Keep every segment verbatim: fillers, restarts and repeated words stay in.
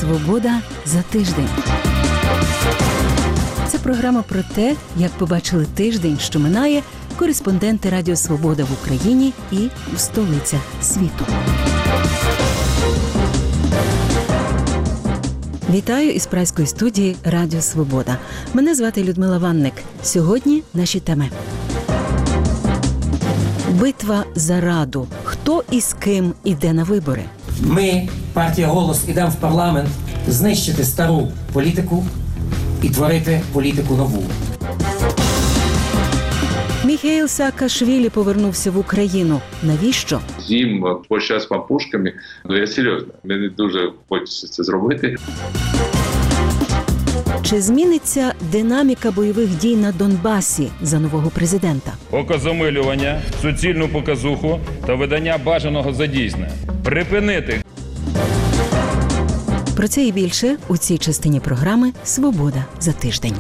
«Свобода за тиждень». Це програма про те, як побачили тиждень, що минає, кореспонденти Радіо Свобода в Україні і в столицях світу. Вітаю із празької студії Радіо Свобода. Мене звати Людмила Ванник. Сьогодні наші теми. Битва за Раду. Хто і з ким іде на вибори? Ми, партія «Голос», ідемо в парламент знищити стару політику і творити політику нову. Міхеїл Саакашвілі повернувся в Україну. Навіщо? Їм пощастя пушками. Ну, я серйозно. Мені дуже хочеться це зробити. Чи зміниться динаміка бойових дій на Донбасі за нового президента? Окозамилювання, суцільну показуху та видання бажаного за дійсне. Припинити. Про це і більше у цій частині програми «Свобода за тиждень».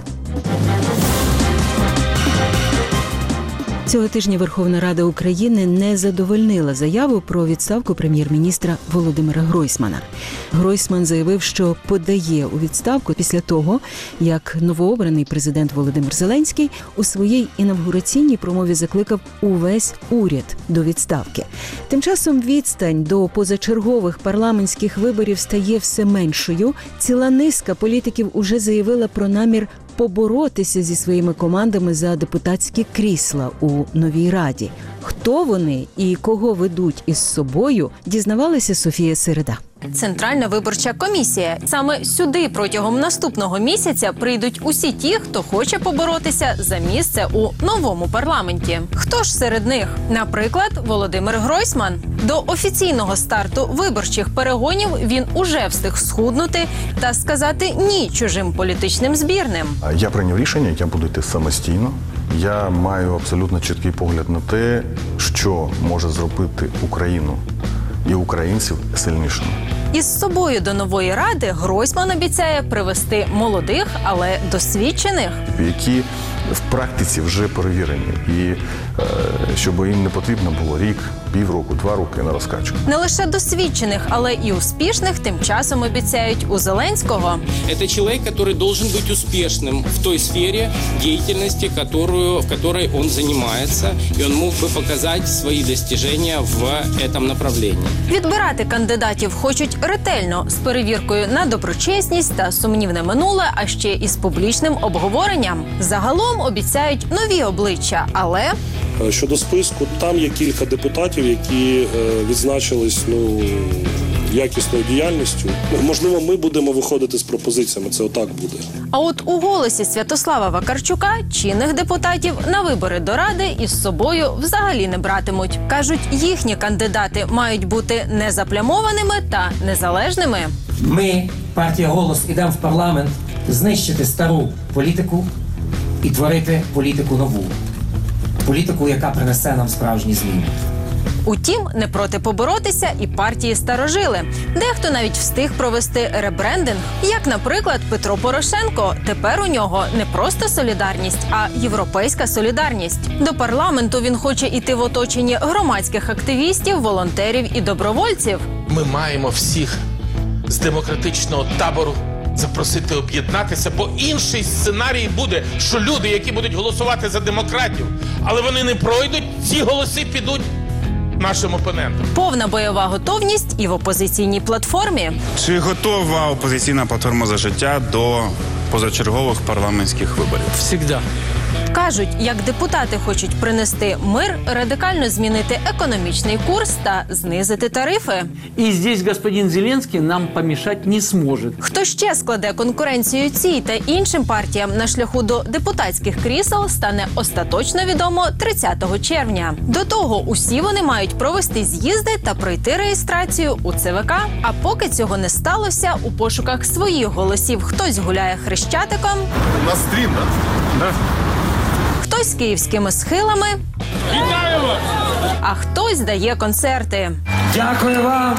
Цього тижня Верховна Рада України не задовольнила заяву про відставку прем'єр-міністра Володимира Гройсмана. Гройсман заявив, що подає у відставку після того, як новообраний президент Володимир Зеленський у своїй інавгураційній промові закликав увесь уряд до відставки. Тим часом відстань до позачергових парламентських виборів стає все меншою. Ціла низка політиків уже заявила про намір поборотися зі своїми командами за депутатські крісла у новій Раді. Хто вони і кого ведуть із собою, дізнавалася Софія Середа. Центральна виборча комісія. Саме сюди протягом наступного місяця прийдуть усі ті, хто хоче поборотися за місце у новому парламенті. Хто ж серед них? Наприклад, Володимир Гройсман. До офіційного старту виборчих перегонів він уже встиг схуднути та сказати «ні» чужим політичним збірним. Я прийняв рішення, я буду йти самостійно. Я маю абсолютно чіткий погляд на те, що може зробити Україну і українців сильнішими. Із собою до нової Ради Гройсман обіцяє привести молодих, але досвідчених. Які в практиці вже перевірені. І е, щоб їм не потрібно було рік, півроку, два роки на розкачку. Не лише досвідчених, але і успішних тим часом обіцяють у Зеленського. Це чоловік, який должен бути успішним в той сфері діяльності, в якій він займається, і він мог би показати свої досягнення в цьому направленні. Відбирати кандидатів хочуть ретельно, з перевіркою на доброчесність та сумнівне минуле, а ще і з публічним обговоренням. Загалом обіцяють нові обличчя, але... Щодо списку, там є кілька депутатів, які відзначились, ну, якісною діяльністю. Можливо, ми будемо виходити з пропозиціями, це отак буде. А от у «Голосі» Святослава Вакарчука чинних депутатів на вибори до Ради із собою взагалі не братимуть. Кажуть, їхні кандидати мають бути незаплямованими та незалежними. Ми, партія «Голос», ідемо в парламент знищити стару політику і творити політику нову. Політику, яка принесе нам справжні зміни. Утім, не проти поборотися і партії старожили. Дехто навіть встиг провести ребрендинг. Як, наприклад, Петро Порошенко. Тепер у нього не просто солідарність, а європейська солідарність. До парламенту він хоче йти в оточенні громадських активістів, волонтерів і добровольців. Ми маємо всіх з демократичного табору запросити об'єднатися, бо інший сценарій буде, що люди, які будуть голосувати за демократів, але вони не пройдуть, ці голоси підуть нашим опонентам. Повна бойова готовність і в опозиційній платформі. Чи готова опозиційна платформа «За життя» до позачергових парламентських виборів? Всегда. Кажуть, як депутати хочуть принести мир, радикально змінити економічний курс та знизити тарифи. І здесь господин Зеленський нам помішати не зможе. Хто ще складе конкуренцію цій та іншим партіям на шляху до депутатських крісел, стане остаточно відомо тридцятого червня. До того усі вони мають провести з'їзди та пройти реєстрацію у Це Ве Ка. А поки цього не сталося, у пошуках своїх голосів хтось гуляє Хрещатиком. У нас стрім, так? Да? Хтось з київськими схилами, а хтось дає концерти. Дякую вам!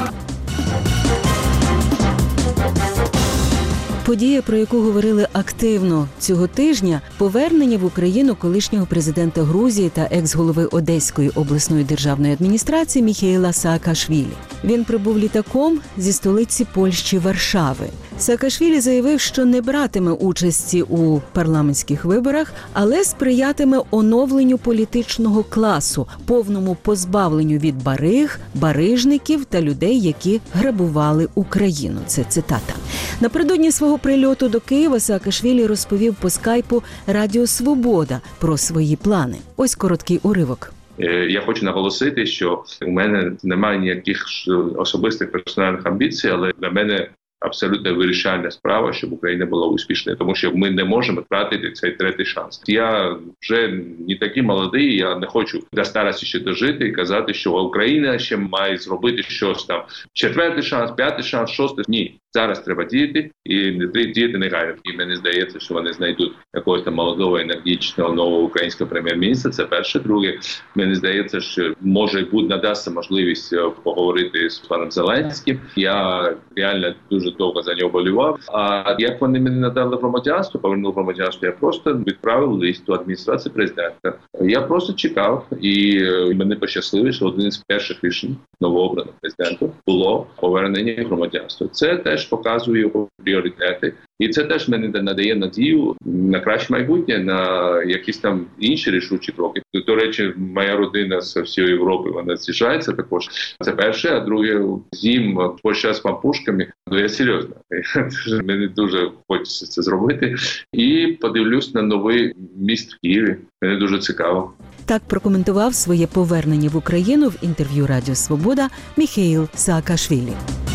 Подія, про яку говорили активно цього тижня – повернення в Україну колишнього президента Грузії та екс-голови Одеської обласної державної адміністрації Міхеїла Саакашвілі. Він прибув літаком зі столиці Польщі Варшави. Саакашвілі заявив, що не братиме участі у парламентських виборах, але сприятиме оновленню політичного класу, повному позбавленню від бариг, барижників та людей, які грабували Україну. Це цитата. Напередодні свого прильоту до Києва Саакашвілі розповів по скайпу Радіо Свобода про свої плани. Ось короткий уривок. Я хочу наголосити, що у мене немає ніяких особистих персональних амбіцій, але для мене абсолютно вирішальна справа, щоб Україна була успішною, тому що ми не можемо втратити цей третій шанс. Я вже не такий молодий, я не хочу до старості ще дожити і казати, що Україна ще має зробити щось там. Четвертий шанс, п'ятий шанс, шостий. Ні. Зараз треба діяти, і діяти негайно. І мені здається, що вони знайдуть якогось там молодого, енергічного, нового українського прем'єр-міністра. Це перше. Друге, мені здається, що може бути надасться можливість поговорити з паном Зеленським. Я реально дуже довго за нього болював. А як вони мені надали громадянство, повернули громадянство, я просто відправив лист до адміністрації президента. Я просто чекав, і мене пощасливо, що один з перших рішень новообраного президента було повернення громадянства. Це теж показує його пріоритети. І це теж мені надає надію на краще майбутнє, на якісь там інші рішучі кроки. До речі, моя родина з всієї Європи, вона з'їжджається також. Це перше, а друге, зім почав з пампушками. Ну, я серйозно. Мені дуже хочеться це зробити. І подивлюсь на новий міст в Києві. Мені дуже цікаво. Так прокоментував своє повернення в Україну в інтерв'ю Радіо Свобода Міхеїл Саакашвілі.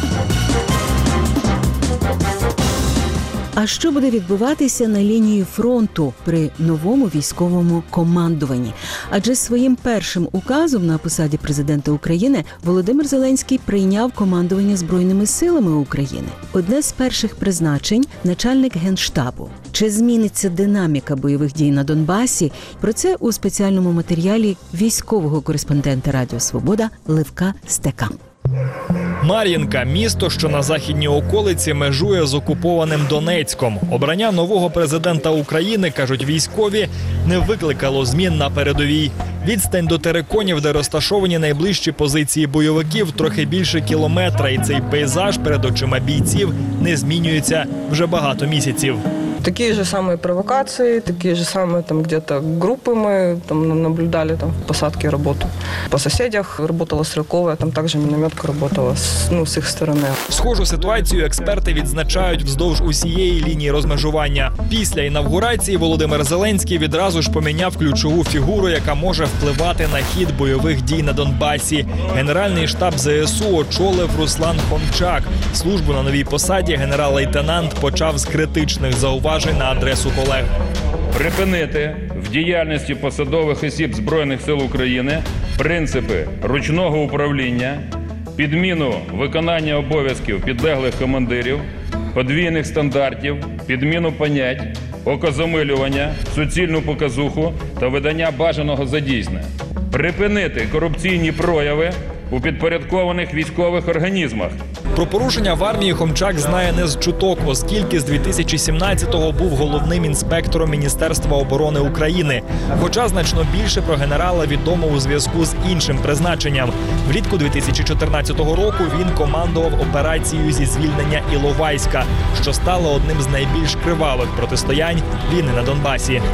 А що буде відбуватися на лінії фронту при новому військовому командуванні? Адже своїм першим указом на посаді президента України Володимир Зеленський прийняв командування Збройними силами України. Одне з перших призначень – начальник Генштабу. Чи зміниться динаміка бойових дій на Донбасі? Про це у спеціальному матеріалі військового кореспондента Радіо Свобода Левка Стека. Мар'їнка – місто, що на західній околиці межує з окупованим Донецьком. Обрання нового президента України, кажуть військові, не викликало змін на передовій. Відстань до териконів, де розташовані найближчі позиції бойовиків, трохи більше кілометра, і цей пейзаж перед очима бійців не змінюється вже багато місяців. Такие же самые провокации, такие же самые там где-то группы мы там наблюдали там в посадке работу. По соседях работала стрелковая, там также минометка работала с, ну, с их стороны. Схожу ситуацію експерти відзначають вздовж усієї лінії розмежування. Після інавгурації Володимир Зеленський відразу ж поміняв ключову фігуру, яка може впливати на хід бойових дій на Донбасі. Генеральний штаб ЗСУ очолив Руслан Хомчак. Службу на новій посаді генерал-лейтенант почав з критичних зауважень на адресу колег. Припинити в діяльності посадових осіб Збройних сил України принципи ручного управління, підміну виконання обов'язків підлеглих командирів, подвійних стандартів, підміну понять, окозамилювання, суцільну показуху та видання бажаного за дійсне. Припинити корупційні прояви у підпорядкованих військових організмах. Про порушення в армії Хомчак знає не з чуток, оскільки з дві тисячі сімнадцятого був головним інспектором Міністерства оборони України. Хоча значно більше про генерала відомо у зв'язку з іншим призначенням. Влітку дві тисячі чотирнадцятого року він командував операцією зі звільнення Іловайська, що стало одним з найбільш кривавих протистоянь війни на Донбасі.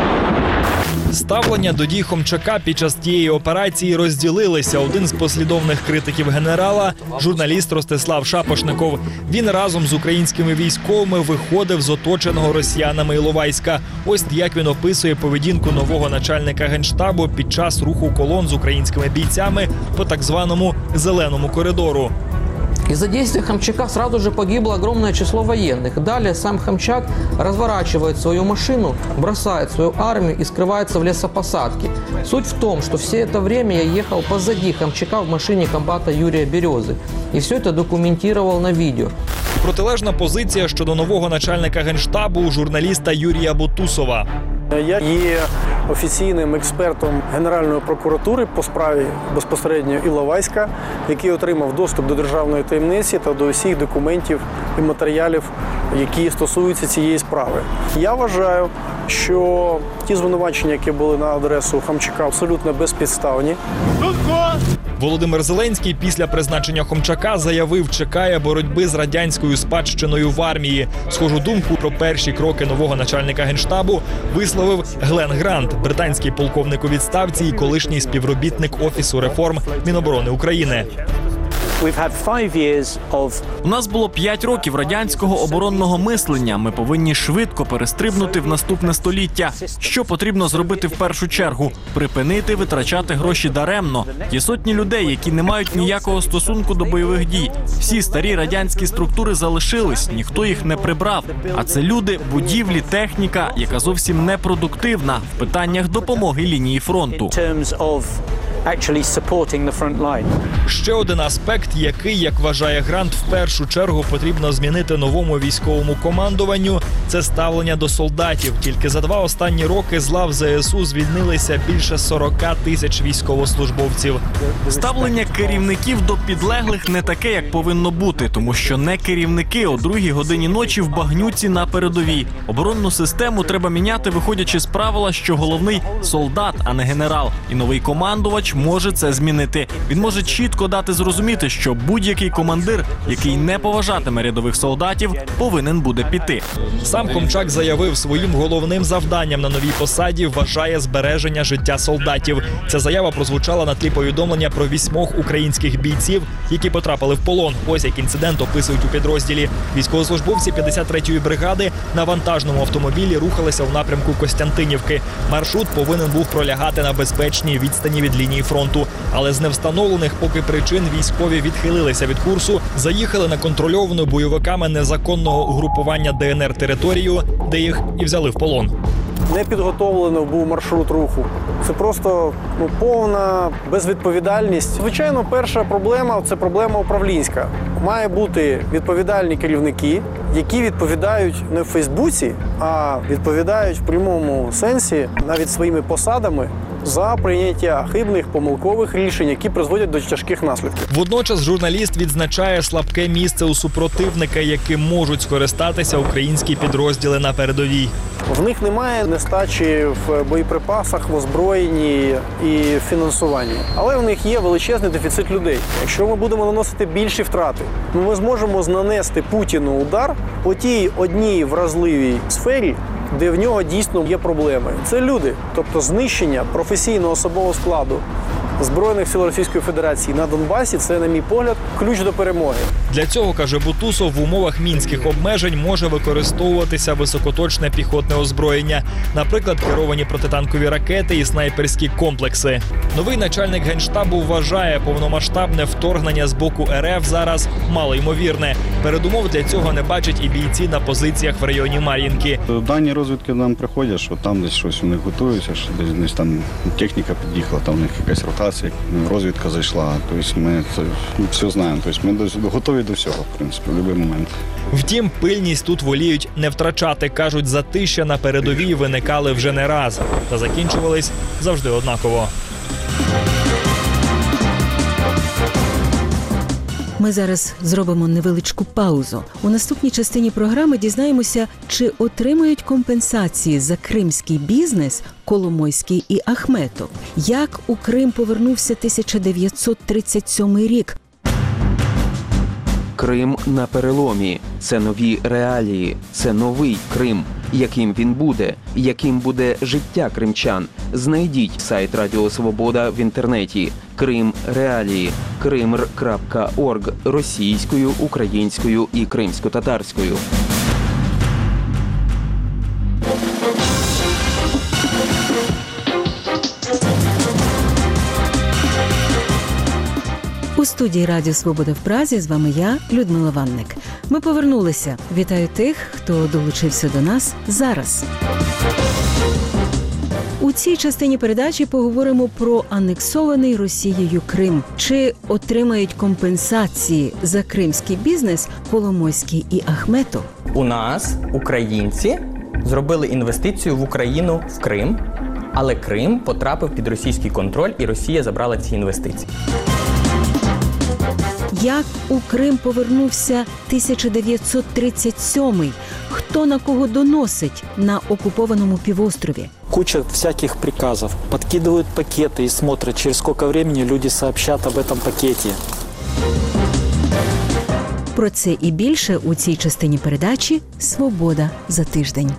Ставлення до дій Хомчака під час тієї операції розділилися. Один з послідовних критиків генерала – журналіст Ростислав Шапошников. Він разом з українськими військовими виходив з оточеного росіянами Іловайська. Ось як він описує поведінку нового начальника Генштабу під час руху колон з українськими бійцями по так званому «зеленому коридору». Из-за действия Хомчака сразу же погибло огромное число военных. Далее сам Хомчак разворачивает свою машину, бросает свою армию и скрывается в лесопосадке. Суть в том, что все это время я ехал позади Хомчака в машине комбата Юрия Березы. И все это документировал на видео. Протилежна позиція щодо нового начальника Генштабу у журналіста Юрія Бутусова. Я є офіційним експертом Генеральної прокуратури по справі безпосередньо Іловайська, який отримав доступ до державної таємниці та до усіх документів і матеріалів, які стосуються цієї справи. Я вважаю, що ті звинувачення, які були на адресу Хомчака, абсолютно безпідставні. Володимир Зеленський після призначення Хомчака заявив, чекає боротьби з радянською спадщиною в армії. Схожу думку про перші кроки нового начальника Генштабу висловив Глен Грант, британський полковник у відставці і колишній співробітник Офісу реформ Міноборони України. У нас було п'ять років радянського оборонного мислення. Ми повинні швидко перестрибнути в наступне століття. Що потрібно зробити в першу чергу? Припинити витрачати гроші даремно. Є сотні людей, які не мають ніякого стосунку до бойових дій. Всі старі радянські структури залишились, ніхто їх не прибрав. А це люди, будівлі, техніка, яка зовсім не продуктивна в питаннях допомоги лінії фронту. Ще один аспект, який, як вважає Грант, в першу чергу потрібно змінити новому військовому командуванню – це ставлення до солдатів. Тільки за два останні роки з лав зе ес у звільнилися більше сорок тисяч військовослужбовців. Ставлення керівників до підлеглих не таке, як повинно бути, тому що не керівники о другій годині ночі в багнюці на передовій. Оборонну систему треба міняти, виходячи з правила, що головний – солдат, а не генерал. І новий командувач може це змінити. Він може чітко дати зрозуміти, що будь-який командир, який не поважатиме рядових солдатів, повинен буде піти. Сам Хомчак заявив, своїм головним завданням на новій посаді вважає збереження життя солдатів. Ця заява прозвучала на тлі повідомлення про вісьмох українських бійців, які потрапили в полон. Ось як інцидент описують у підрозділі. Військовослужбовці п'ятдесят третьої бригади на вантажному автомобілі рухалися в напрямку Костянтинівки. Маршрут повинен був пролягати на безпечній відстані від лінії фронту. Але з невстановлених поки причин військові відхилилися від курсу, заїхали на контрольовану бойовиками незаконного угрупування де ен ер територію, де їх і взяли в полон. Не підготовлено був маршрут руху. Це просто ну, повна безвідповідальність. Звичайно, перша проблема – це проблема управлінська. Має бути відповідальні керівники, які відповідають не в Фейсбуці, а відповідають в прямому сенсі навіть своїми посадами за прийняття хибних, помилкових рішень, які призводять до тяжких наслідків. Водночас журналіст відзначає слабке місце у супротивника, яким можуть скористатися українські підрозділи на передовій. В них немає нестачі в боєприпасах, в озброєнні і фінансуванні. Але в них є величезний дефіцит людей. Якщо ми будемо наносити більші втрати, ми зможемо нанести Путіну удар по тій одній вразливій сфері, де в нього дійсно є проблеми. Це люди, тобто знищення професійного особового складу Збройних сил Російської Федерації на Донбасі – це, на мій погляд, ключ до перемоги. Для цього, каже Бутусов, в умовах мінських обмежень може використовуватися високоточне піхотне озброєння, наприклад, керовані протитанкові ракети і снайперські комплекси. Новий начальник Генштабу вважає, повномасштабне вторгнення з боку ер еф зараз малоймовірне. Передумов для цього не бачать і бійці на позиціях в районі Мар'їнки. Дані розвідки нам приходять, що там десь щось у них готується, що десь, десь там техніка під'їхала, там у них якась ротація. Розвідка зайшла, тобто ми це все знаємо, тобто ми готові до всього, в принципі, в будь-який момент. Втім, пильність тут воліють не втрачати. Кажуть, затища на передовій виникали вже не раз, та закінчувались завжди однаково. Ми зараз зробимо невеличку паузу. У наступній частині програми дізнаємося, чи отримають компенсації за кримський бізнес Коломойський і Ахметов. Як у Крим повернувся тисяча дев'ятсот тридцять сьомий рік. Крим на переломі. Це нові реалії. Це новий Крим. Яким він буде? Яким буде життя кримчан? Знайдіть сайт Радіо Свобода в інтернеті. Крим реалії. кримр крапка орг російською, українською і кримсько-татарською. У студії Радіо Свобода в Празі з вами я, Людмила Ванник. Ми повернулися. Вітаю тих, хто долучився до нас зараз. У цій частині передачі поговоримо про анексований Росією Крим. Чи отримають компенсації за кримський бізнес Коломойський і Ахметов? У нас, українці, зробили інвестицію в Україну в Крим, але Крим потрапив під російський контроль і Росія забрала ці інвестиції. Як у Крим повернувся тисяча дев'ятсот тридцять сьомий? Хто на кого доносить на окупованому півострові? Куча всяких приказов. Подкидывают пакеты и смотрят, через сколько времени люди сообщат об этом пакете. Про це і більше у цій частині передачі «Свобода за тиждень».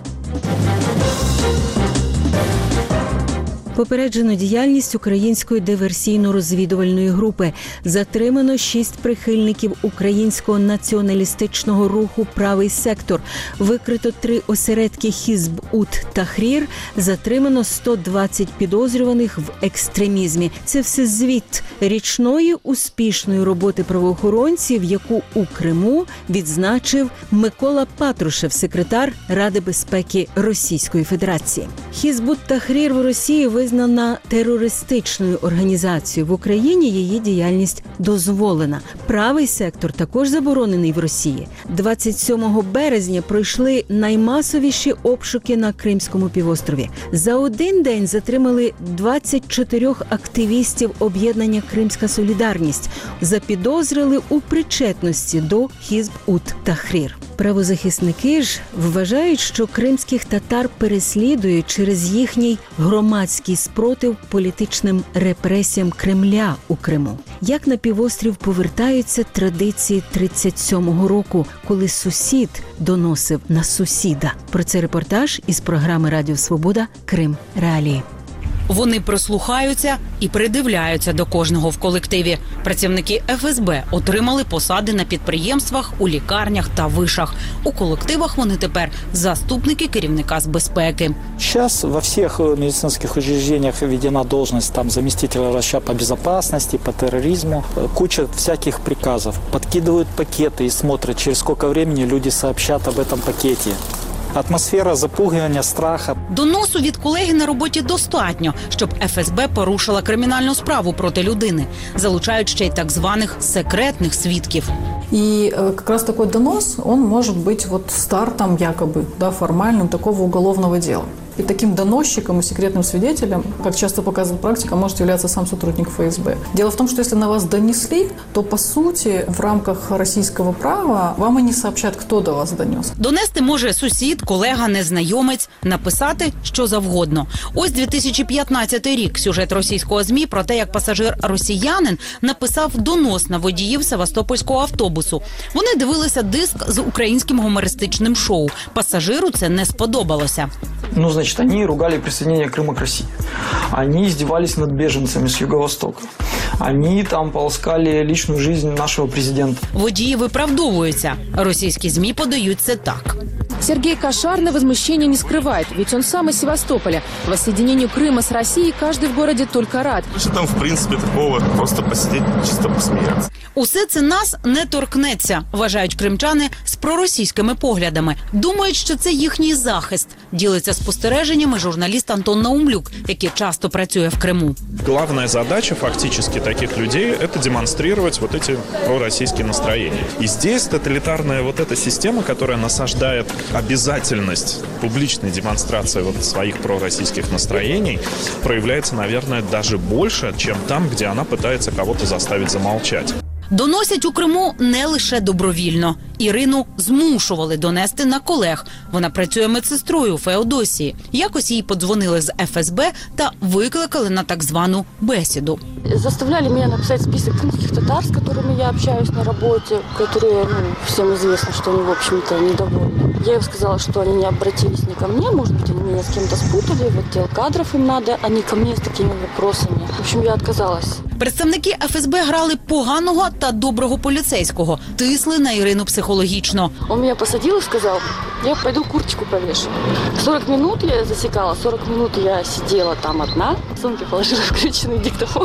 Попереджено діяльність української диверсійно-розвідувальної групи. Затримано шість прихильників українського націоналістичного руху «Правий сектор». Викрито три осередки Хізб-ут Тахрір. Затримано сто двадцять підозрюваних в екстремізмі. Це все звіт річної успішної роботи правоохоронців, яку у Криму відзначив Микола Патрушев, секретар Ради безпеки Російської Федерації. Хізб-ут Тахрір в Росії визнана терористичною організацією. В Україні її діяльність дозволена. Правий сектор також заборонений в Росії. двадцять сьомого березня пройшли наймасовіші обшуки на Кримському півострові. За один день затримали двадцять чотирьох активістів об'єднання «Кримська солідарність». Запідозрили у причетності до Хізб-ут Тахрір. Правозахисники ж вважають, що кримських татар переслідують через їхній громадський спротив політичним репресіям Кремля у Криму. Як на півострів повертаються традиції тридцять сьомого року, коли сусід доносив на сусіда. Про це репортаж із програми «Радіо Свобода. Крим. Реалії». Вони прислухаються і придивляються до кожного в колективі. Працівники еф ес бе отримали посади на підприємствах, у лікарнях та вишах. У колективах вони тепер заступники керівника з безпеки. Сейчас во всех медицинских учреждениях введена должность там заместителя врача по безопасности, по терроризму. Куча всяких приказов. Подкидывают пакеты и смотрят, через сколько времени люди сообщат об этом пакете. Атмосфера запугування, страха. Доносу від колеги на роботі достатньо, щоб еф ес бе порушила кримінальну справу проти людини. Залучають ще й так званих секретних свідків. И как раз такой донос, он может быть вот стартом якобы, да, формальным такого уголовного дела. И таким доносчиком и секретным свидетелем, как часто показывает практика, может являться сам сотрудник эф эс бэ. Дело в том, что если на вас донесли, то по сути в рамках российского права вам и не сообщат, кто до вас донес. Донести може сусід, колега, незнайомець, написати що завгодно. Ось дві тисячі п'ятнадцятий рік. Сюжет російського ЗМІ про те, як пасажир-росіянин написав донос на водіїв севастопольського автобусу. Вони дивилися диск з українським гумористичним шоу. Пасажиру це не сподобалося. Ну, значит, они ругали присоединение Крыма к России. Они издевались над беженцами с Юго-Востока. Они там полоскали личную жизнь нашего президента. Водії виправдовуються. Російські ЗМІ подають це так. Сергей Кошарный возмущения не скрывает, ведь он сам из Севастополя. Воссоединению Крыма с Россией каждый в городе только рад. Что там, в принципе, такого, просто посидеть, чисто посмеяться. Усе це нас не торкнеться, вважають кримчани з проросійськими поглядами. Думають, що це їхній захист. Ділиться спостереженнями журналіст Антон Наумлюк, який часто працює в Криму. Главная задача фактически таких людей – это демонстрировать вот эти пророссийские настроения. И здесь тоталитарная вот эта система, которая насаждает обязательность публичной демонстрации вот своих пророссийских настроений, проявляется, наверное, даже больше, чем там, где она пытается кого-то заставить замолчать. Доносять у Криму не лише добровільно. Ірину змушували донести на колег. Вона працює медсестрою у Феодосії. Якось їй подзвонили з еф ес бе та викликали на так звану бесіду. Заставляли меня написать список крымских татар, с которыми я общаюсь на работе, которые, ну, всем известно, что они, в общем-то, недовольны. Я им сказала, что они не обратились ни ко мне, может быть, они меня с кем-то спутали, в отдел кадров им надо, а не ко мне с такими вопросами. В общем, я отказалась. Представники еф ес бе грали поганого та доброго поліцейського, тисли на Ірину психологічно. Он меня посадил и сказал, я пойду курточку повешу. сорок минут я засекала, сорок минут я сидела там одна, в сумке положила включенный диктофон,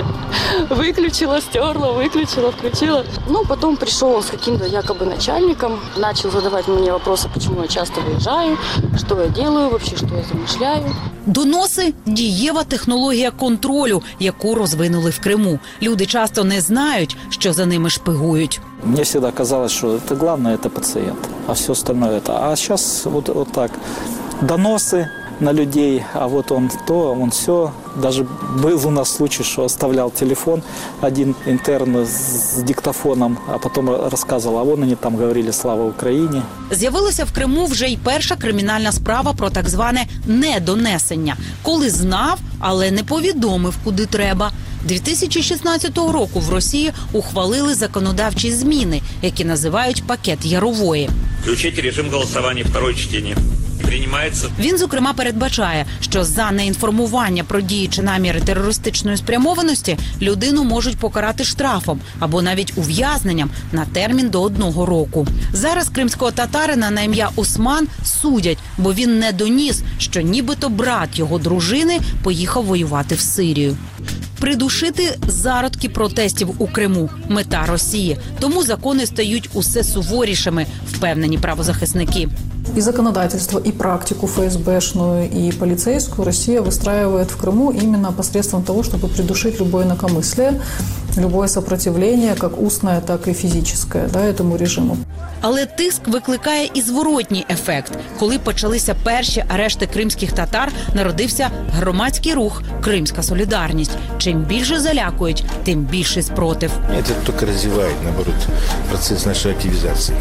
выключила, стерла, выключила, включила. Ну, потом пришел он с каким-то якобы начальником, начал задавать мне вопросы, почему я часто выезжаю, что я делаю вообще, что я замышляю. Доноси – дієва технологія контролю, яку розвинули в Криму. Люди часто не знають, що за ними шпигують. Мне всегда казалось, что это главное – это пациент, а все остальное – это… А сейчас вот, вот так. Доносы, на людей, а вот он то, он все. Даже был у нас случай, что оставлял телефон один интерн с диктофоном, а потом рассказывал, а вон они там говорили «Слава Україні». З'явилася в Криму вже й перша кримінальна справа про так зване недонесення. Коли знав, але не повідомив, куди треба. дві тисячі шістнадцятого року в Росії ухвалили законодавчі зміни, які називають «пакет Ярової». Включити режим голосування второе чтення. Приймається. Він, зокрема, передбачає, що за неінформування про дії чи наміри терористичної спрямованості людину можуть покарати штрафом або навіть ув'язненням на термін до одного року. Зараз кримського татарина на ім'я Осман судять, бо він не доніс, що нібито брат його дружини поїхав воювати в Сирію. Придушити зародки протестів у Криму – мета Росії. Тому закони стають усе суворішими, впевнені правозахисники. И законодательство, и практику ФСБшную, и полицейскую Россия выстраивает в Крыму именно посредством того, чтобы придушить любое инакомыслие, любое сопротивление, как устное, так и физическое, да, этому режиму. Але тиск викликає і зворотній ефект. Коли почалися перші арешти кримських татар, народився громадський рух «Кримська солідарність». Чим більше залякують, тим більший спротив. Це тільки розвиває, наоборот, процес нашої активізації.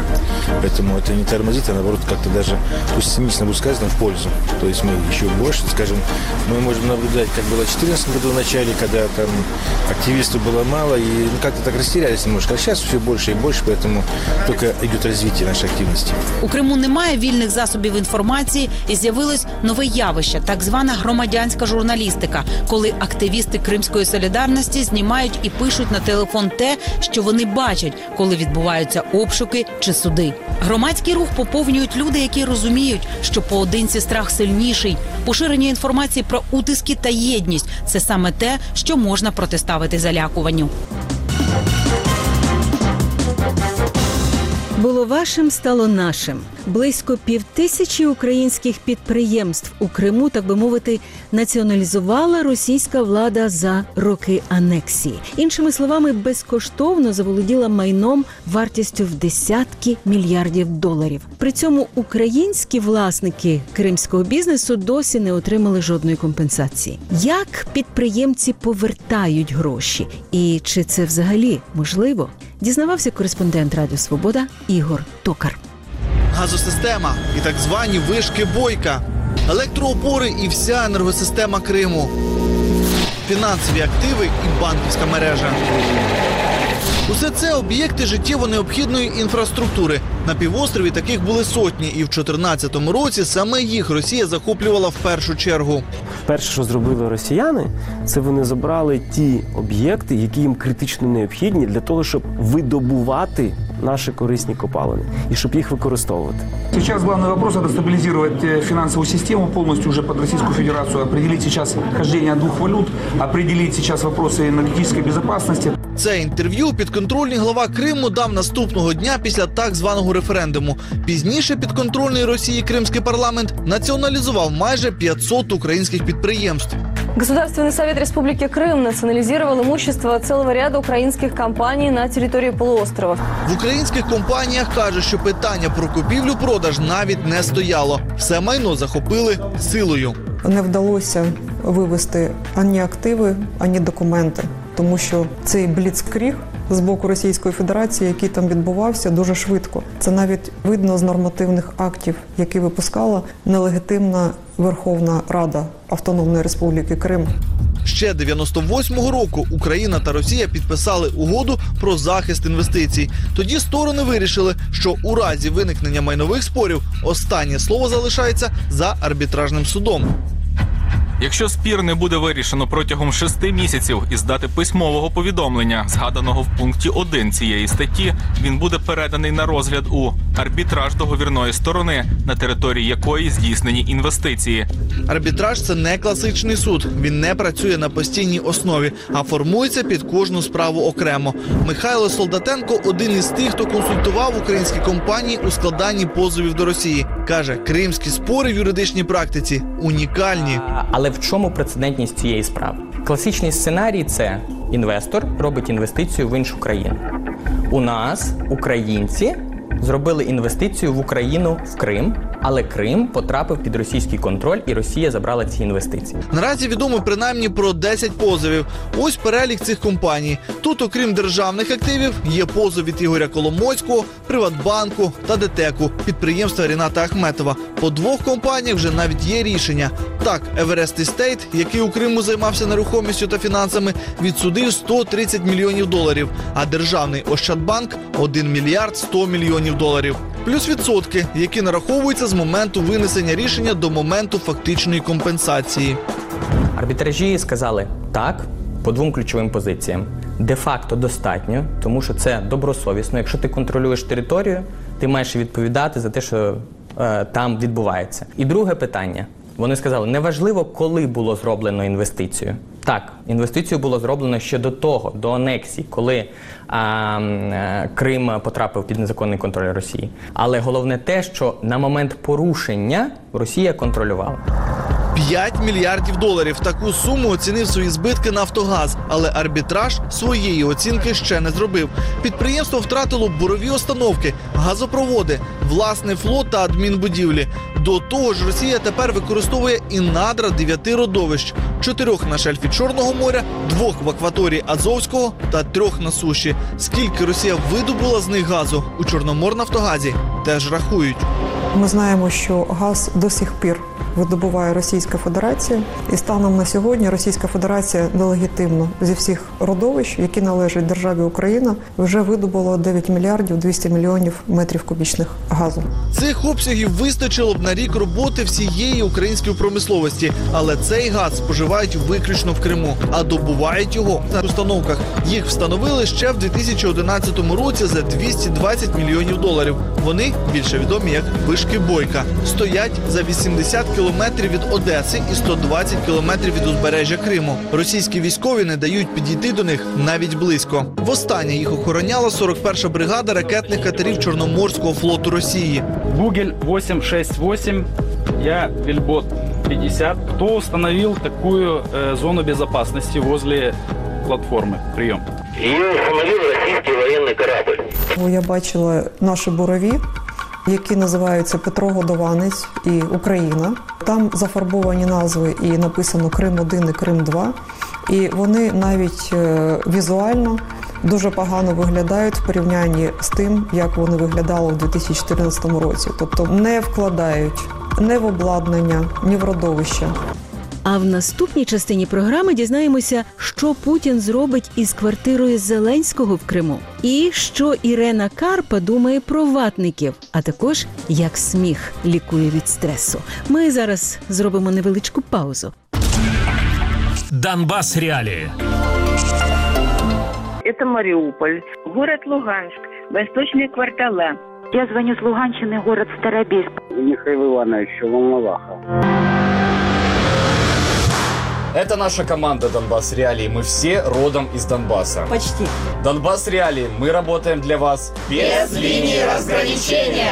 Поэтому це не тормозить, а наоборот, как-то даже, пусть цинично будет сказано, в пользу. То есть мы еще больше, скажем, мы можем наблюдать, как было в две тысячи четырнадцатом году в начале, когда там активистов было мало, и ну, как-то так растерялись немножко. А сейчас все больше и больше, поэтому только идет развитие нашей активности. У Криму немає вільних засобів інформації і з'явилось нове явище – так звана громадянська журналістика, коли активісти Кримської солідарності знімають і пишуть на телефон те, що вони бачать, коли відбуваються обшуки чи суди. Громадський рух поповнюють люди, які розуміють, що поодинці страх сильніший. Поширення інформації про утиски та єдність – це саме те, що можна протиставити залякуванню. Було вашим, стало нашим. Близько півтисячі українських підприємств у Криму, так би мовити, націоналізувала російська влада за роки анексії. Іншими словами, безкоштовно заволоділа майном вартістю в десятки мільярдів доларів. При цьому українські власники кримського бізнесу досі не отримали жодної компенсації. Як підприємці повертають гроші? І чи це взагалі можливо? Дізнавався кореспондент Радіо Свобода Ігор Токар. Газосистема і так звані вишки Бойка, електроопори і вся енергосистема Криму, фінансові активи і банківська мережа. Усе це об'єкти життєво необхідної інфраструктури. На півострові таких були сотні, і в дві тисячі чотирнадцятому році саме їх Росія захоплювала в першу чергу. Перше, що зробили росіяни, це вони забрали ті об'єкти, які їм критично необхідні для того, щоб видобувати наші корисні копалини і щоб їх використовувати. Сейчас главный вопрос – это стабилизировать финансовую систему полностью уже под Российскую Федерацию, определить сейчас хождение двух валют, определить сейчас вопросы энергетической безопасности. Це інтерв'ю підконтрольний глава Криму дав наступного дня після так званого референдуму. Пізніше підконтрольний Росії Кримський парламент націоналізував майже п'ятсот українських підприємств. Государственный совет Республики Крым национализировал имущество целого ряда украинских компаний на территории полуострова. В українських компаніях кажуть, що питання про купівлю-продаж навіть не стояло. Все майно захопили силою. Не вдалося вивести ані активи, ані документи, тому що цей бліцкріг з боку Російської Федерації, який там відбувався, дуже швидко. Це навіть видно з нормативних актів, які випускала нелегітимна Верховна Рада Автономної Республіки Крим. Ще дев'яносто восьмого року Україна та Росія підписали угоду про захист інвестицій. Тоді сторони вирішили, що у разі виникнення майнових спорів останнє слово залишається за арбітражним судом. Якщо спір не буде вирішено протягом шести місяців із дати письмового повідомлення, згаданого в пункті один цієї статті, він буде переданий на розгляд у арбітраж договірної сторони, на території якої здійснені інвестиції. Арбітраж – це не класичний суд. Він не працює на постійній основі, а формується під кожну справу окремо. Михайло Солдатенко – один із тих, хто консультував українські компанії у складанні позовів до Росії. Каже, кримські спори в юридичній практиці унікальні. Але в чому прецедентність цієї справи? Класичний сценарій – це інвестор робить інвестицію в іншу країну. У нас, українці, зробили інвестицію в Україну, в Крим, Але Крим потрапив під російський контроль, і Росія забрала ці інвестиції. Наразі відомо принаймні про десять позовів. Ось перелік цих компаній. Тут, окрім державних активів, є позов від Ігоря Коломойського, Приватбанку та ДТЕКу, підприємства Ріната Ахметова. По двох компаніях вже навіть є рішення. Так, Еверест Естейт, який у Криму займався нерухомістю та фінансами, відсудив сто тридцять мільйонів доларів, а державний Ощадбанк – один мільярд сто мільйонів доларів. Плюс відсотки, які нараховуються з моменту винесення рішення до моменту фактичної компенсації. Арбітражі сказали «так» по двом ключовим позиціям. Де-факто достатньо, тому що це добросовісно. Якщо ти контролюєш територію, ти маєш відповідати за те, що е, там відбувається. І друге питання. Вони сказали, неважливо, коли було зроблено інвестицію. Так, інвестицію було зроблено ще до того, до анексії, коли а, а, Крим потрапив під незаконний контроль Росії. Але головне те, що на момент порушення Росія контролювала. п'ять мільярдів доларів. Таку суму оцінив свої збитки «Нафтогаз». Але арбітраж своєї оцінки ще не зробив. Підприємство втратило бурові установки, газопроводи, власний флот та адмінбудівлі. До того ж, Росія тепер використовує і надра дев'яти родовищ. Чотирьох на шельфі Чорного моря, двох в акваторії Азовського та трьох на суші. Скільки Росія видобула з них газу, у Чорноморнафтогазі теж рахують. Ми знаємо, що газ до сих пір видобуває Російська Федерація. І станом на сьогодні Російська Федерація нелегітимно зі всіх родовищ, які належать державі Україна, вже видобула дев'ять мільярдів двісті мільйонів метрів кубічних газу. Цих обсягів вистачило б на рік роботи всієї української промисловості. Але цей газ споживають виключно в Криму, а добувають його на установках. Їх встановили ще в дві тисячі одинадцятому році за двісті двадцять мільйонів доларів. Вони більше відомі як вишки Бойка. Стоять за вісімдесят кілометрів від Одеси і сто двадцять кілометрів від узбережжя Криму. Російські військові не дають підійти до них навіть близько. Востаннє їх охороняла сорок перша бригада ракетних катерів Чорноморського флоту Росії. Бугель вісім шість вісім, я Вельбот п'ятдесят. Хто установив таку э, зону безопасности возле платформи? Прийом. Її установив російський воєнний корабль. Я бачила наші бурові, які називаються Петрогодованець і Україна. Там зафарбовані назви і написано Крим один і Крим два. І вони навіть візуально дуже погано виглядають в порівнянні з тим, як вони виглядали в дві тисячі чотирнадцятому році. Тобто не вкладають ні в обладнання, ні в родовища. А в наступній частині програми дізнаємося, що Путін зробить із квартирою Зеленського в Криму. І що Ірена Карпа думає про ватників, а також як сміх лікує від стресу. Ми зараз зробимо невеличку паузу. Донбасс реалии. Это Мариуполь, город Луганск, восточные кварталы. Я звоню с Луганщины, город Старобельск. Михаил Иванович, Волноваха. Это наша команда «Донбасс Реалии». Мы все родом из Донбасса. Почти. «Донбасс Реалии». Мы работаем для вас без линии разграничения.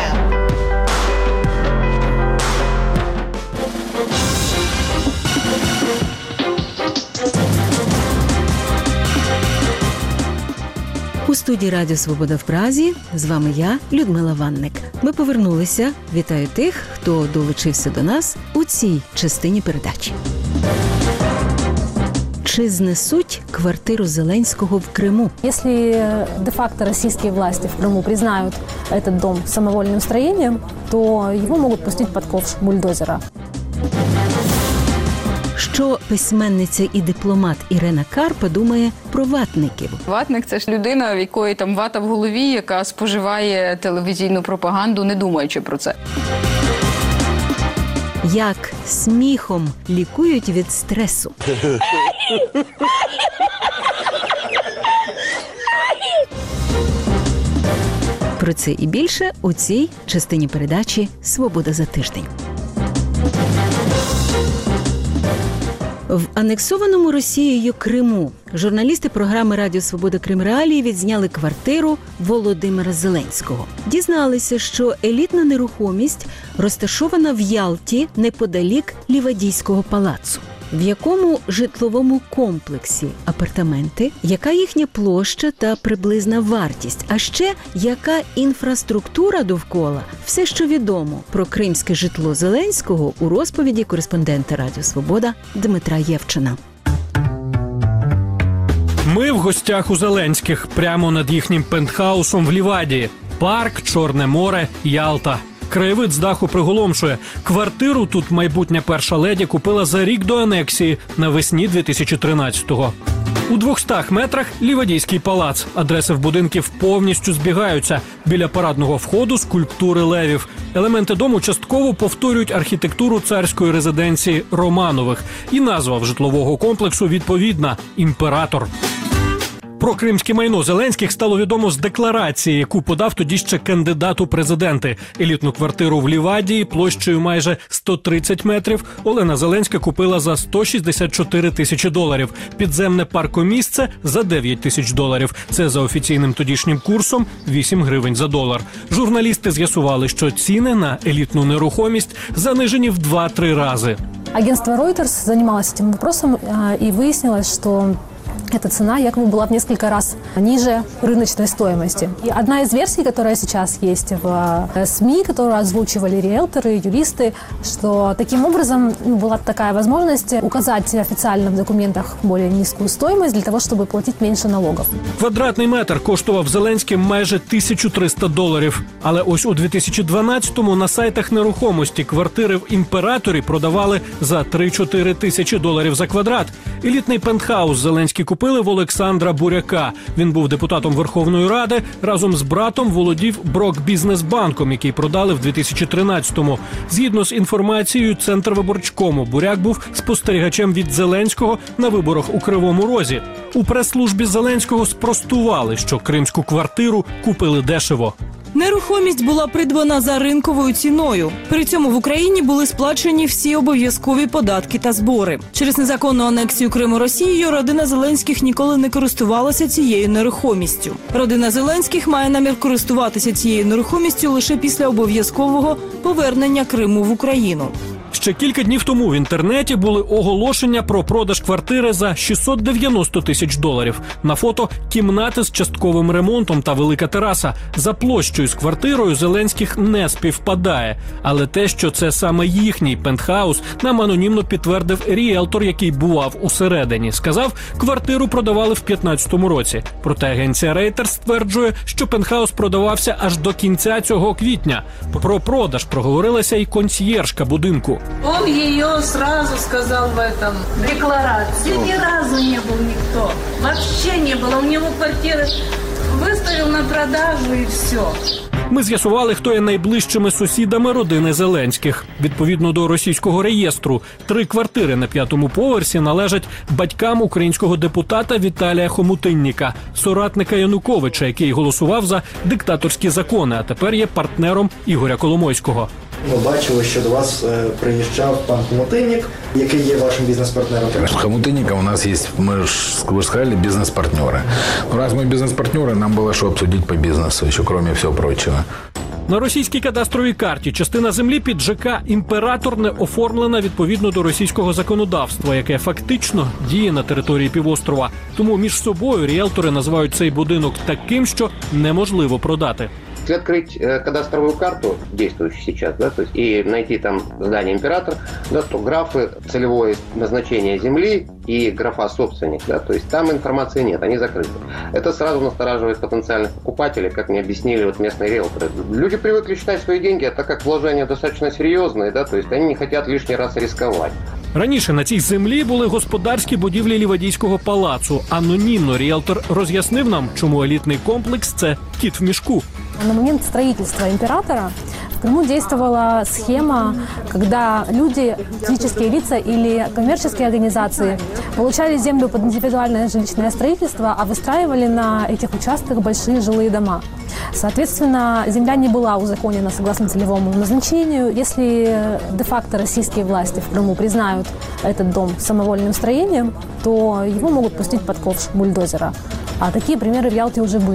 У студії Радіо Свобода в Празі з вами я, Людмила Ванник. Ми повернулися. Вітаю тих, хто долучився до нас у цій частині передачі. Чи знесуть квартиру Зеленского в Крыму? Если де-факто российские власти в Крыму признают этот дом самовольным строением, то его могут пустить под ковш бульдозера. Що письменниця і дипломат Ірена Карпа думає про ватників? Ватник – це ж людина, в якої там вата в голові, яка споживає телевізійну пропаганду, не думаючи про це. Як сміхом лікують від стресу? Про це і більше у цій частині передачі «Свобода за тиждень». В анексованому Росією Криму журналісти програми «Радіо Свобода Крим Реалії» відзняли квартиру Володимира Зеленського. Дізналися, що елітна нерухомість розташована в Ялті неподалік Лівадійського палацу. В якому житловому комплексі апартаменти, яка їхня площа та приблизна вартість, а ще яка інфраструктура довкола, все, що відомо про кримське житло Зеленського, у розповіді кореспондента Радіо Свобода Дмитра Євчина. Ми в гостях у Зеленських, прямо над їхнім пентхаусом в Лівадії. Парк, Чорне море, Ялта. Краєвид з даху приголомшує. Квартиру тут майбутня перша леді купила за рік до анексії, навесні дві тисячі тринадцятого. У двохстах метрах Лівадійський палац. Адреси в будинків повністю збігаються. Біля парадного входу скульптури левів. Елементи дому частково повторюють архітектуру царської резиденції Романових. І назва в житлового комплексу відповідна – «Імператор». Про кримське майно Зеленських стало відомо з декларації, яку подав тоді ще кандидат у президенти. Елітну квартиру в Лівадії площею майже сто тридцять метрів Олена Зеленська купила за сто шістдесят чотири тисячі доларів. Підземне паркомісце – за дев'ять тисяч доларів. Це за офіційним тодішнім курсом вісім гривень за долар. Журналісти з'ясували, що ціни на елітну нерухомість занижені в два-три рази. Агентство Reuters занималось этим вопросом, и выяснилось, что эта цена якобы была в несколько раз ниже рыночной стоимости. И одна из версий, которая сейчас есть в СМИ, которую озвучивали риэлторы, юристы, что таким образом ну, была такая возможность указать официально в документах более низкую стоимость для того, чтобы платить меньше налогов. Квадратний метр коштував Зеленським майже тисячу триста доларів. Але ось у дві тисячі дванадцятому на сайтах нерухомості квартири в Імператорі продавали за три-чотири тисячі доларів за квадрат. Елітний пентхаус Зеленський купили в Олександра Буряка. Він був депутатом Верховної Ради, разом з братом володів Брокбізнесбанком, який продали в дві тисячі тринадцятому. Згідно з інформацією Центрвиборчкому, Буряк був спостерігачем від Зеленського на виборах у Кривому Розі. У прес-службі Зеленського спростували, що кримську квартиру купили дешево. Нерухомість була придбана за ринковою ціною. При цьому в Україні були сплачені всі обов'язкові податки та збори. Через незаконну анексію Криму Росією родина Зеленських ніколи не користувалася цією нерухомістю. Родина Зеленських має намір користуватися цією нерухомістю лише після обов'язкового повернення Криму в Україну. Ще кілька днів тому в інтернеті були оголошення про продаж квартири за шістсот дев'яносто тисяч доларів. На фото кімнати з частковим ремонтом та велика тераса. За площею з квартирою Зеленських не співпадає. Але те, що це саме їхній пентхаус, нам анонімно підтвердив ріелтор, який бував усередині. Сказав, квартиру продавали в п'ятнадцятому році. Проте агенція Reuters стверджує, що пентхаус продавався аж до кінця цього квітня. Про продаж проговорилася і консьєржка будинку. Он ее сразу сказал в этом декларации. Ни разу не был никто. Вообще не было. У него квартиры выставил на продажу и все. Ми з'ясували, хто є найближчими сусідами родини Зеленських. Відповідно до російського реєстру, три квартири на п'ятому поверсі належать батькам українського депутата Віталія Хомутинніка, соратника Януковича, який голосував за диктаторські закони, а тепер є партнером Ігоря Коломойського. Ми бачили, що до вас е, приїжджав пан Хомутиннік, який є вашим бізнес-партнером. С Хомутинником у нас есть, мы же, вы же сказали, бизнес-партнеры. Но раз мы бизнес-партнеры, нам было что обсудить по бизнесу, еще кроме всего прочего. На російській кадастровій карті частина землі під ЖК «Імператор» не оформлена відповідно до російського законодавства, яке фактично діє на території півострова. Тому між собою ріелтори називають цей будинок таким, що неможливо продати. Если открыть э, кадастровую карту, действующую сейчас, да, то есть, и найти там здание «Император», да, то графы целевое назначение земли и графа «собственник», да, то есть там информации нет, они закрыты. Это сразу настораживает потенциальных покупателей, как мне объяснили вот местные риэлторы. Люди привыкли считать свои деньги, а так как вложения достаточно серьезные, да, то есть они не хотят лишний раз рисковать. Раніше на цій землі були господарські будівлі Лівадійського палацу. Анонімно ріелтор роз'яснив нам, чому елітний комплекс – це кіт в мішку. На момент строительства «Императора» в Крыму действовала схема, когда люди, физические лица или коммерческие организации получали землю под индивидуальное жилищное строительство, а выстраивали на этих участках большие жилые дома. Соответственно, земля не была узаконена согласно целевому назначению. Если де-факто российские власти в Крыму признают этот дом самовольным строением, то его могут пустить под ковш бульдозера. А такие примеры в Ялте уже были.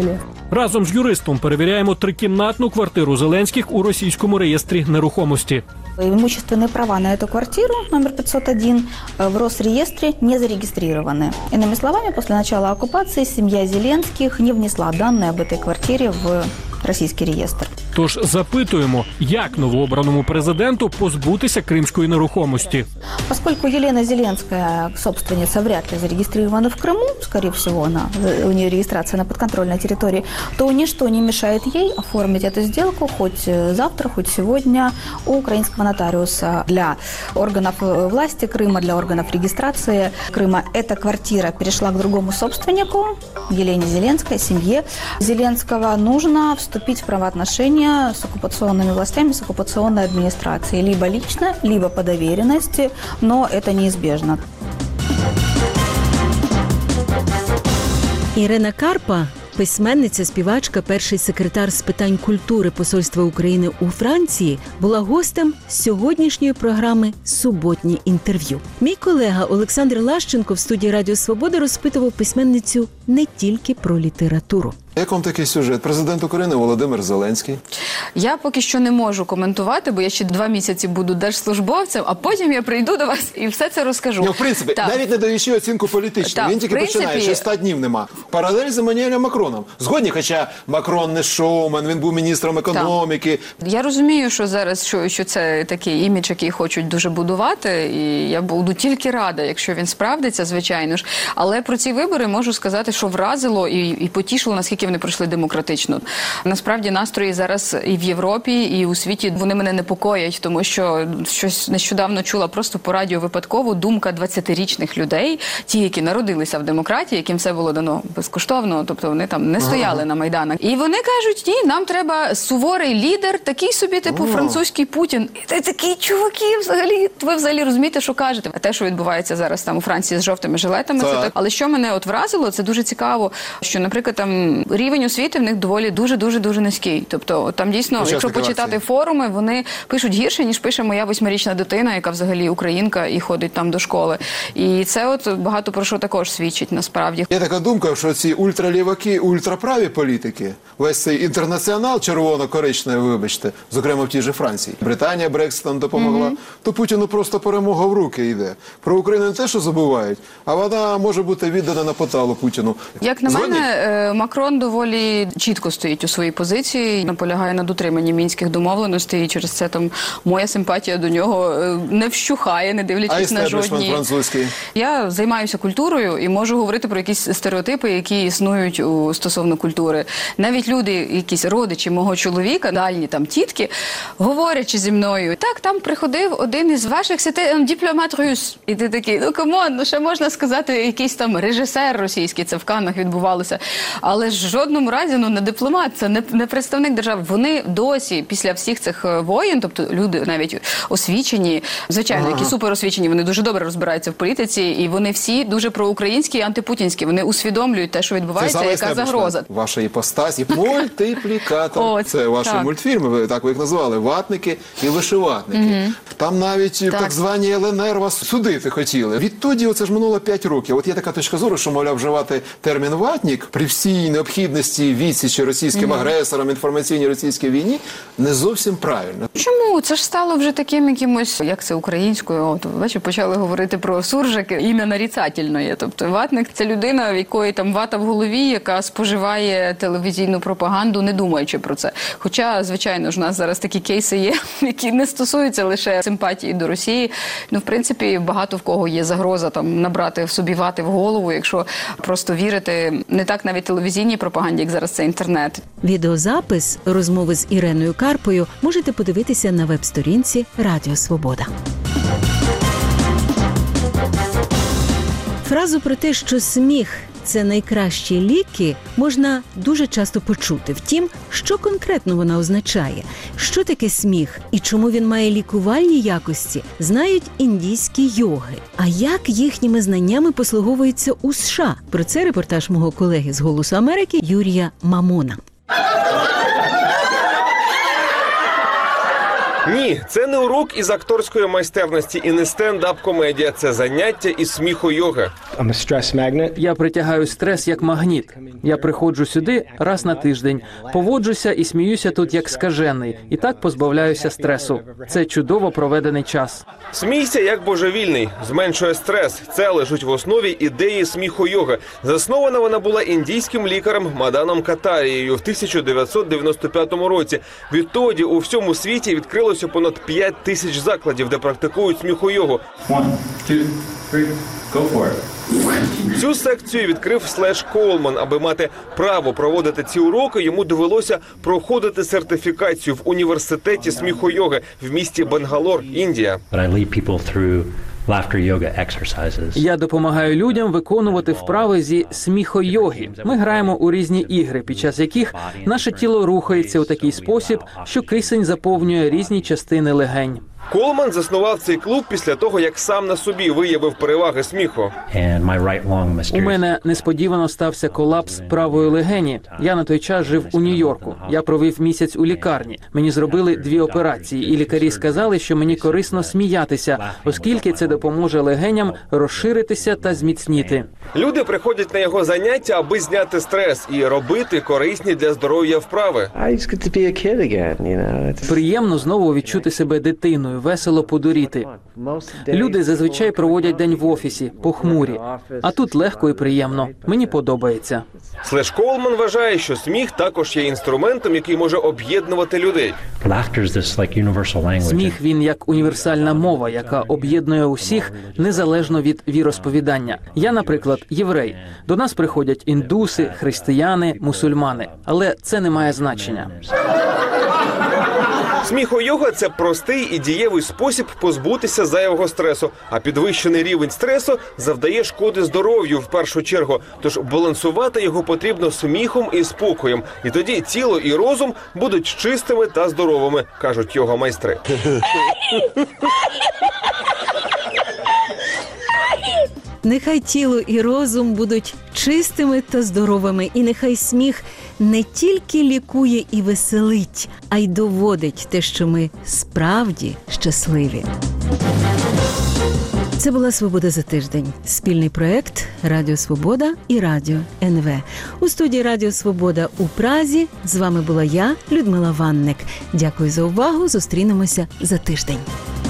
Разом з юристом перевіряємо трикімнатну квартиру Зеленських у російському реєстрі нерухомості. Имущественные права на эту квартиру, номер пятьсот один, в Росреестре не зарегистрированы. Иными словами, после начала оккупации семья Зеленских не внесла данные об этой квартире в російський реєстр. Тож запитуємо, як новообраному президенту позбутися кримської нерухомості. Поскольку Елена Зеленская, собственница, вряд ли зарегистрирована в Крыму, скорее всего, она, у нее регистрация на подконтрольной территории, то ничто не мешает ей оформить эту сделку хоть завтра, хоть сегодня у украинского нотариуса. Для органов власти Крыма, для органов регистрации Крыма эта квартира перешла к другому собственнику, Елене Зеленской, семье Зеленского. Нужно вступить в правоотношения с оккупационными властями, с оккупационной администрацией. Либо лично, либо по доверенности, но это неизбежно. Ірина Карпа, письменниця, співачка, перший секретар з питань культури Посольства України у Франції, була гостем сьогоднішньої програми «Суботнє інтерв'ю». Мій колега Олександр Лащенко в студії Радіо Свобода розпитував письменницю не тільки про літературу. Як вам такий сюжет? Президент України Володимир Зеленський. Я поки що не можу коментувати, бо я ще два місяці буду держслужбовцем, а потім я прийду до вас і все це розкажу. Ну, в принципі, так. навіть не даючи оцінку політичну. Так, Він тільки принципі... починає, ще ста днів нема. Паралель з Еммануелем Макроном. Згодні, хоча Макрон не шоумен, він був міністром економіки. Так. Я розумію, що зараз що, що це такий імідж, який хочуть дуже будувати, і я буду тільки рада, якщо він справдиться, звичайно ж. Але про ці вибори можу сказати, що вразило і, і потішило, наскільки вони пройшли демократично. Насправді настрої зараз і в Європі, і у світі вони мене непокоять, тому що щось нещодавно чула просто по радіо випадково думка двадцятирічних людей, ті, які народилися в демократії, яким все було дано безкоштовно, тобто вони там не стояли ага. на майданах. І вони кажуть, ні, нам треба суворий лідер, такий собі, типу, ага. французький Путін. І ти такі, чуваки, взагалі, ви взагалі розумієте, що кажете? А те, що відбувається зараз там у Франції з жовтими жилетами, це так. Але що мене от вразило, це дуже цікаво, що, наприклад, там рівень освіти в них доволі дуже-дуже-дуже низький. Тобто там дійсно, Учасники якщо почитати акції. Форуми, вони пишуть гірше, ніж пише моя восьмирічна дитина, яка взагалі українка і ходить там до школи. І це от багато про що також свідчить насправді. Є така думка, що ці ультраліваки, ультраправі політики, весь цей інтернаціонал червоно-коричневий, вибачте, зокрема в тій же Франції. Британія Брекситом допомогла, mm-hmm. то Путіну просто перемога в руки йде. Про Україну не те, що забувають, а вона може бути віддана на поталу Путіну. Як на Згодні? мене, Макрон доволі чітко стоїть у своїй позиції, наполягає на дотриманні мінських домовленостей, і через це там моя симпатія до нього не вщухає, не дивлячись на жодні. Французький? Я займаюся культурою і можу говорити про якісь стереотипи, які існують у стосовно культури. Навіть люди, якісь родичі мого чоловіка, дальні там тітки, говорячи зі мною, так, там приходив один із ваших сетей, дипломат рус. І ти такий, ну камон, ну ще можна сказати, якийсь там режисер російський, це в Каннах відбувалося. Але ж в жодному разі, ну, не дипломат, це не, не представник держави. Вони досі, після всіх цих воєн, тобто люди навіть освічені, звичайно, ага. які суперосвічені, вони дуже добре розбираються в політиці, і вони всі дуже проукраїнські і антипутінські. Вони усвідомлюють те, що відбувається, яка загроза. Ваша іпостась, мультиплікатор. О, це ваші так. мультфільми, ви так ви їх назвали, ватники і вишиватники. Угу. Там навіть так. так звані ел ен ер вас судити хотіли. Відтоді, оце ж минуло п'ять років. От є така точка зору, що, мовляв, вживати термін «ватник» при всій необхідності відсічі російським угу. агресорам, інформаційній російській війні, не зовсім правильно. Чому? Це ж стало вже таким якимось, як це українською, от, бачите, почали говорити про суржик, ім'я нарицательне є. Тобто ватник – це людина, в якої там вата в голові, яка споживає телевізійну пропаганду, не думаючи про це. Хоча, звичайно ж, у нас зараз такі кейси є, які не стосуються лише симпатії до Росії. Ну, в принципі, багато в кого є загроза там набрати в собі вати в голову, якщо просто вірити не так навіть телевізійній пропаганді, як зараз це інтернет. Відеозапис розмови з Іриною Карпою можете подивитися на веб-сторінці Радіо Свобода. Фразу про те, що сміх – це найкращі ліки, можна дуже часто почути. Втім, що конкретно вона означає? Що таке сміх і чому він має лікувальні якості, знають індійські йоги. А як їхніми знаннями послуговуються у США? Про це репортаж мого колеги з «Голосу Америки» Юрія Мамона. Ні, це не урок із акторської майстерності і не стендап-комедія. Це заняття із сміхо-йоги. Я притягаю стрес як магніт. Я приходжу сюди раз на тиждень, поводжуся і сміюся тут як скажений. І так позбавляюся стресу. Це чудово проведений час. Смійся як божевільний, зменшує стрес. Це лежить в основі ідеї сміхо-йоги. Заснована вона була індійським лікарем Маданом Катарією в тисяча дев'ятсот дев'яносто п'ятому році. Відтоді у всьому світі відкрилося понад п'ять тисяч закладів, де практикують сміхо-йогу. Цю секцію відкрив Слеш Колман. Аби мати право проводити ці уроки, йому довелося проходити сертифікацію в університеті сміхо-йоги в місті Бангалор, Індія. Я допомагаю людям виконувати вправи зі сміхо-йоги. Ми граємо у різні ігри, під час яких наше тіло рухається у такий спосіб, що кисень заповнює різні частини легень. Колман заснував цей клуб після того, як сам на собі виявив переваги сміху. У мене несподівано стався колапс правої легені. Я на той час жив у Нью-Йорку. Я провів місяць у лікарні. Мені зробили дві операції, і лікарі сказали, що мені корисно сміятися, оскільки це допоможе легеням розширитися та зміцніти. Люди приходять на його заняття, аби зняти стрес і робити корисні для здоров'я вправи. Приємно знову відчути себе дитиною, весело подуріти. Люди зазвичай проводять день в офісі, похмурі. А тут легко і приємно. Мені подобається. Слеш Колман вважає, що сміх також є інструментом, який може об'єднувати людей. Сміх, він як універсальна мова, яка об'єднує усіх, незалежно від віросповідання. Я, наприклад, єврей. До нас приходять індуси, християни, мусульмани. Але це не має значення. Сміхо-йога – це простий і дієвий спосіб позбутися зайвого стресу. А підвищений рівень стресу завдає шкоди здоров'ю в першу чергу. Тож балансувати його потрібно сміхом і спокоєм. І тоді тіло і розум будуть чистими та здоровими, кажуть йога-майстри. Нехай тіло і розум будуть чистими та здоровими, і нехай сміх не тільки лікує і веселить, а й доводить те, що ми справді щасливі. Це була «Свобода за тиждень» – спільний проєкт «Радіо Свобода» і «Радіо ен ве». У студії «Радіо Свобода» у Празі з вами була я, Людмила Ванник. Дякую за увагу, зустрінемося за тиждень.